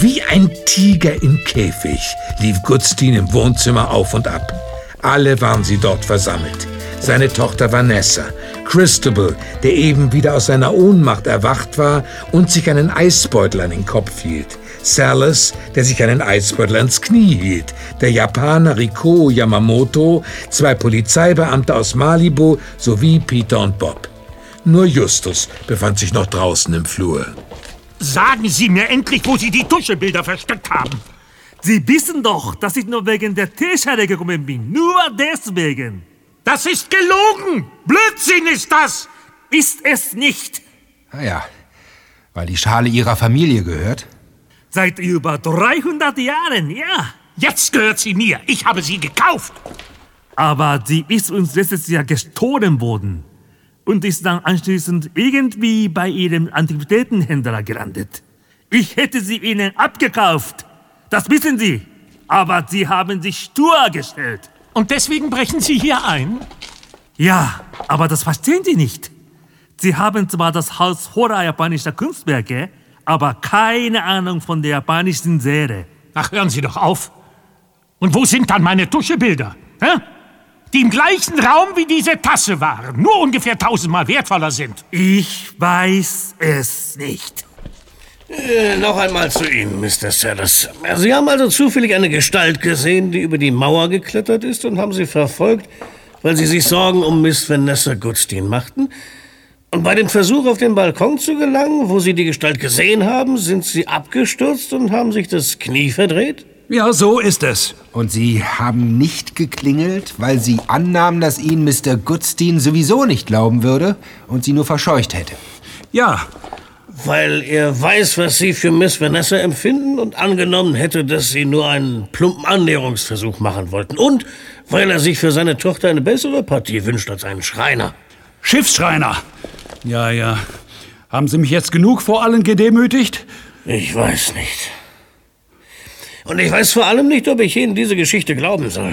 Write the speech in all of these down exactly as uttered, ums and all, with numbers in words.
Wie ein Tiger im Käfig lief Gutstein im Wohnzimmer auf und ab. Alle waren sie dort versammelt. Seine Tochter Vanessa, Christabel, der eben wieder aus seiner Ohnmacht erwacht war und sich einen Eisbeutel an den Kopf hielt, Salas, der sich einen Eisbeutel ans Knie hielt, der Japaner Riko Yamamoto, zwei Polizeibeamte aus Malibu sowie Peter und Bob. Nur Justus befand sich noch draußen im Flur. Sagen Sie mir endlich, wo Sie die Tuschebilder versteckt haben. Sie wissen doch, dass ich nur wegen der Teeschale gekommen bin. Nur deswegen. Das ist gelogen! Blödsinn ist das! Ist es nicht. Naja, weil die Schale ihrer Familie gehört. Seit über dreihundert Jahren, ja. Jetzt gehört sie mir. Ich habe sie gekauft. Aber sie ist uns letztes Jahr gestohlen worden. Und ist dann anschließend irgendwie bei ihrem Antiquitätenhändler gelandet. Ich hätte sie ihnen abgekauft. Das wissen Sie. Aber sie haben sich stur gestellt. Und deswegen brechen Sie hier ein? Ja, aber das verstehen Sie nicht. Sie haben zwar das Haus hoher japanischer Kunstwerke, aber keine Ahnung von der japanischen Serie. Ach, hören Sie doch auf. Und wo sind dann meine Tuschebilder? Hä? Die im gleichen Raum wie diese Tasse waren, nur ungefähr tausendmal wertvoller sind. Ich weiß es nicht. Äh, noch einmal zu Ihnen, Mister Salas. Sie haben also zufällig eine Gestalt gesehen, die über die Mauer geklettert ist und haben sie verfolgt, weil Sie sich Sorgen um Miss Vanessa Gutstein machten. Und bei dem Versuch, auf den Balkon zu gelangen, wo Sie die Gestalt gesehen haben, sind Sie abgestürzt und haben sich das Knie verdreht? Ja, so ist es. Und Sie haben nicht geklingelt, weil Sie annahmen, dass Ihnen Mister Gutstein sowieso nicht glauben würde und Sie nur verscheucht hätte? Ja. Weil er weiß, was Sie für Miss Vanessa empfinden und angenommen hätte, dass Sie nur einen plumpen Annäherungsversuch machen wollten. Und weil er sich für seine Tochter eine bessere Partie wünscht als einen Schreiner. Schiffsschreiner. Ja, ja. Haben Sie mich jetzt genug vor allen gedemütigt? Ich weiß nicht. Und ich weiß vor allem nicht, ob ich Ihnen diese Geschichte glauben soll.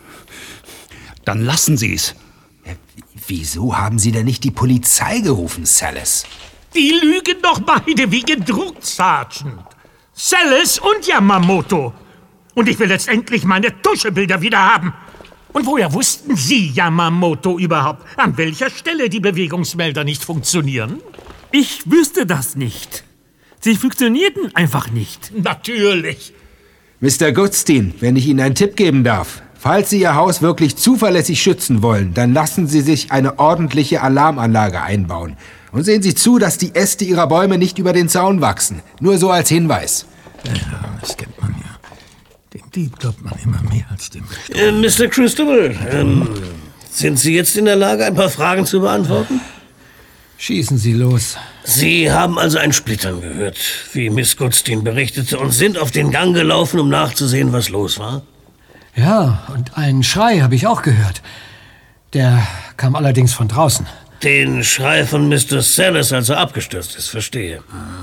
Dann lassen Sie es. Wieso haben Sie denn nicht die Polizei gerufen, Salas? Die lügen doch beide wie gedruckt, Sergeant. Salas und Yamamoto. Und ich will jetzt endlich meine Tuschebilder wieder haben. Und woher wussten Sie, Yamamoto, überhaupt, an welcher Stelle die Bewegungsmelder nicht funktionieren? Ich wüsste das nicht. Sie funktionierten einfach nicht. Natürlich. Mister Gutstein, wenn ich Ihnen einen Tipp geben darf. Falls Sie Ihr Haus wirklich zuverlässig schützen wollen, dann lassen Sie sich eine ordentliche Alarmanlage einbauen. Und sehen Sie zu, dass die Äste Ihrer Bäume nicht über den Zaun wachsen. Nur so als Hinweis. Ja, das kennt man ja. Dem Dieb glaubt man immer mehr als dem äh, Mister Christabel, ähm, sind Sie jetzt in der Lage, ein paar Fragen zu beantworten? Schießen Sie los. Sie haben also ein Splittern gehört, wie Miss Gutstein berichtete, und sind auf den Gang gelaufen, um nachzusehen, was los war? Ja, und einen Schrei habe ich auch gehört. Der kam allerdings von draußen. Den Schrei von Mister Salas, als er abgestürzt ist, verstehe.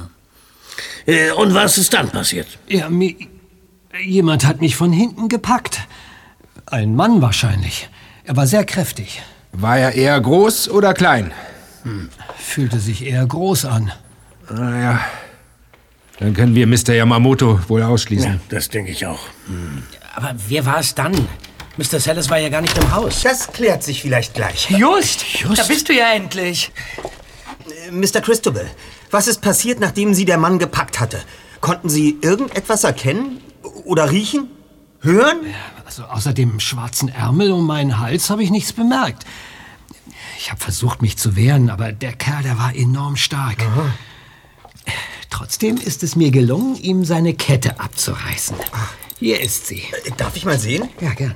Äh, und was ist dann passiert? Ja, mir, jemand hat mich von hinten gepackt. Ein Mann wahrscheinlich. Er war sehr kräftig. War er eher groß oder klein? Hm. Fühlte sich eher groß an. Naja, dann können wir Mister Yamamoto wohl ausschließen. Ja, das denke ich auch. Hm. Aber wer war es dann? Mister Salas war ja gar nicht im Haus. Das klärt sich vielleicht gleich. Just, Just. Da bist du ja endlich. Äh, Mister Christabel, was ist passiert, nachdem Sie der Mann gepackt hatte? Konnten Sie irgendetwas erkennen? Oder riechen? Hören? Also außer dem schwarzen Ärmel um meinen Hals habe ich nichts bemerkt. Ich habe versucht, mich zu wehren, aber der Kerl, der war enorm stark. Aha. Trotzdem ist es mir gelungen, ihm seine Kette abzureißen. Ach. Hier ist sie. Äh, darf ich mal sehen? Ja, gern.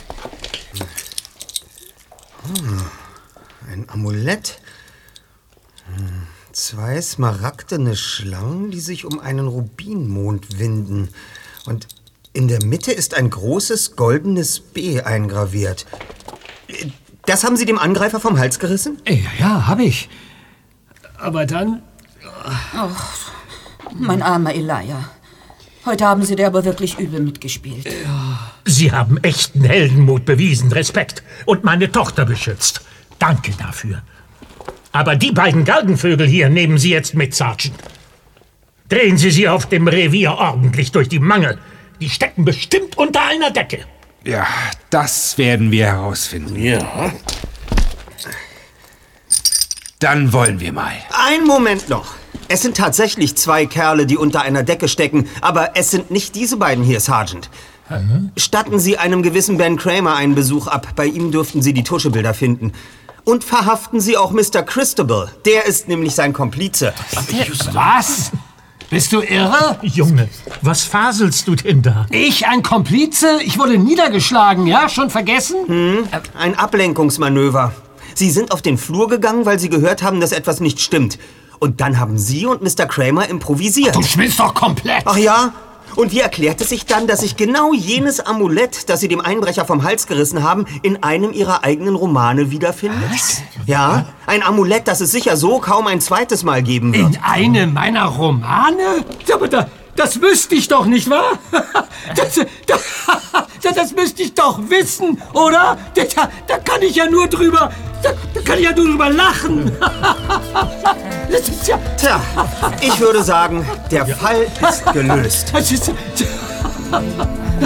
Hm, ein Amulett. Hm, zwei smaragdene Schlangen, die sich um einen Rubinmond winden. Und in der Mitte ist ein großes goldenes B eingraviert. Das haben Sie dem Angreifer vom Hals gerissen? Ja, ja, habe ich. Aber dann... Ach, mein armer Elijah. Heute haben Sie dir aber wirklich übel mitgespielt. Ja. Sie haben echten Heldenmut bewiesen, Respekt, und meine Tochter beschützt. Danke dafür. Aber die beiden Galgenvögel hier nehmen Sie jetzt mit, Sergeant. Drehen Sie sie auf dem Revier ordentlich durch die Mangel. Die stecken bestimmt unter einer Decke. Ja, das werden wir herausfinden. Ja. Dann wollen wir mal. Einen Moment noch. Es sind tatsächlich zwei Kerle, die unter einer Decke stecken, aber es sind nicht diese beiden hier, Sergeant. Mhm. Statten Sie einem gewissen Ben Kramer einen Besuch ab. Bei ihm dürften Sie die Tuschebilder finden. Und verhaften Sie auch Mister Christabel. Der ist nämlich sein Komplize. Was? Bist du irre? Junge, was faselst du denn da? Ich, ein Komplize? Ich wurde niedergeschlagen, ja? Schon vergessen? Hm, ein Ablenkungsmanöver. Sie sind auf den Flur gegangen, weil Sie gehört haben, dass etwas nicht stimmt. Und dann haben Sie und Mister Kramer improvisiert. Du schwitzt doch komplett. Ach ja? Und wie erklärt es sich dann, dass sich genau jenes Amulett, das Sie dem Einbrecher vom Hals gerissen haben, in einem Ihrer eigenen Romane wiederfindet? Was? Ja, ein Amulett, das es sicher so kaum ein zweites Mal geben wird. In einem meiner Romane? Aber da, das wüsste ich doch, nicht wahr? Das, das, das müsste ich doch wissen, oder? Da, da kann ich ja nur drüber... Da, da kann ich ja nur drüber lachen. Das ist ja... Tja, ich würde sagen, der Fall ist gelöst. Das ist...